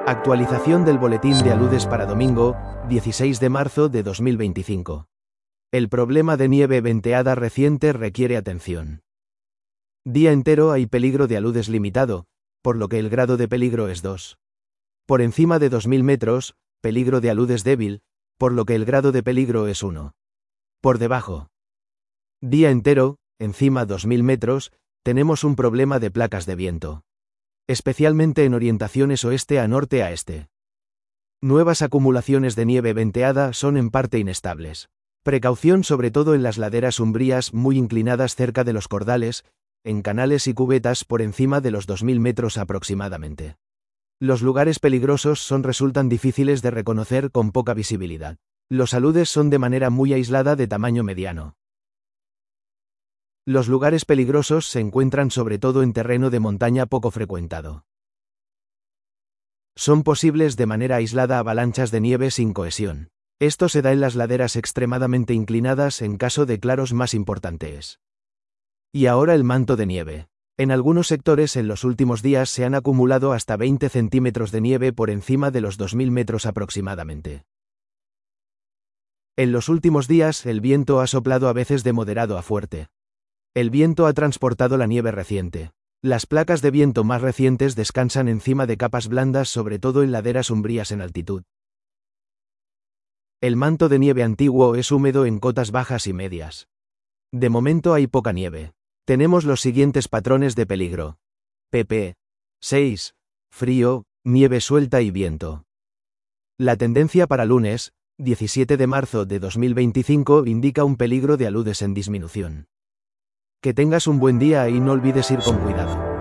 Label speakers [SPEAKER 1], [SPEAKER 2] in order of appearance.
[SPEAKER 1] Actualización del boletín de aludes para domingo, 16 de marzo de 2025. El problema de nieve venteada reciente requiere atención. Día entero hay peligro de aludes limitado, por lo que el grado de peligro es 2. Por encima de 2000 metros, peligro de aludes débil, por lo que el grado de peligro es 1. Por debajo. Día entero, encima 2000 metros, tenemos un problema de placas de viento. Especialmente en orientaciones oeste a norte a este. Nuevas acumulaciones de nieve venteada son en parte inestables. Precaución sobre todo en las laderas umbrías muy inclinadas cerca de los cordales, en canales y cubetas por encima de los 2000 metros aproximadamente. Los lugares peligrosos resultan difíciles de reconocer con poca visibilidad. Los aludes son de manera muy aislada de tamaño mediano. Los lugares peligrosos se encuentran sobre todo en terreno de montaña poco frecuentado. Son posibles de manera aislada avalanchas de nieve sin cohesión. Esto se da en las laderas extremadamente inclinadas en caso de claros más importantes. Y ahora el manto de nieve. En algunos sectores en los últimos días se han acumulado hasta 20 centímetros de nieve por encima de los 2000 metros aproximadamente. En los últimos días el viento ha soplado a veces de moderado a fuerte. El viento ha transportado la nieve reciente. Las placas de viento más recientes descansan encima de capas blandas sobre todo en laderas umbrías en altitud. El manto de nieve antiguo es húmedo en cotas bajas y medias. De momento hay poca nieve. Tenemos los siguientes patrones de peligro. pp. 6. Frío, nieve suelta y viento. La tendencia para lunes, 17 de marzo de 2025 indica un peligro de aludes en disminución. Que tengas un buen día y no olvides ir con cuidado.